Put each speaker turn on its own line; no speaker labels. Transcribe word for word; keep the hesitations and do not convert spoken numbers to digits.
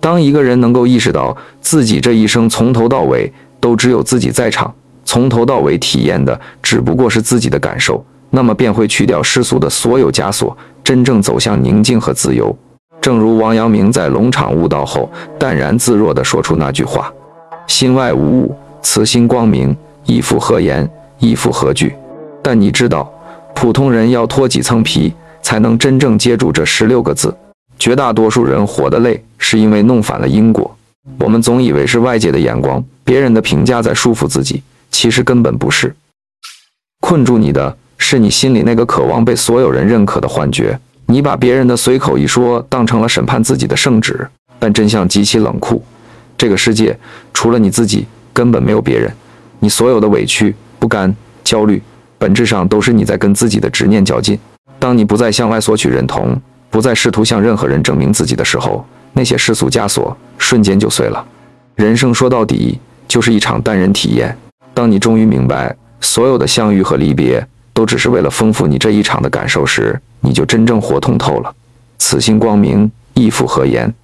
当一个人能够意识到自己这一生从头到尾都只有自己在场，从头到尾体验的只不过是自己的感受，那么便会去掉世俗的所有枷锁，真正走向宁静和自由。正如王阳明在龙场悟道后淡然自若地说出那句话：心外无物，此心光明，亦复何言，亦复何惧。但你知道，普通人要脱几层皮才能真正接住这十六个字。绝大多数人活得累，是因为弄反了因果。我们总以为是外界的眼光、别人的评价在束缚自己，其实根本不是。困住你的是你心里那个渴望被所有人认可的幻觉。你把别人的随口一说当成了审判自己的圣旨，但真相极其冷酷。这个世界除了你自己，根本没有别人。你所有的委屈、不甘、焦虑，本质上都是你在跟自己的执念较劲。当你不再向外索取认同，不再试图向任何人证明自己的时候，那些世俗枷锁瞬间就碎了。人生说到底就是一场淡然体验。当你终于明白，所有的相遇和离别都只是为了丰富你这一场的感受时，你就真正活通透了。此心光明，亦复何言。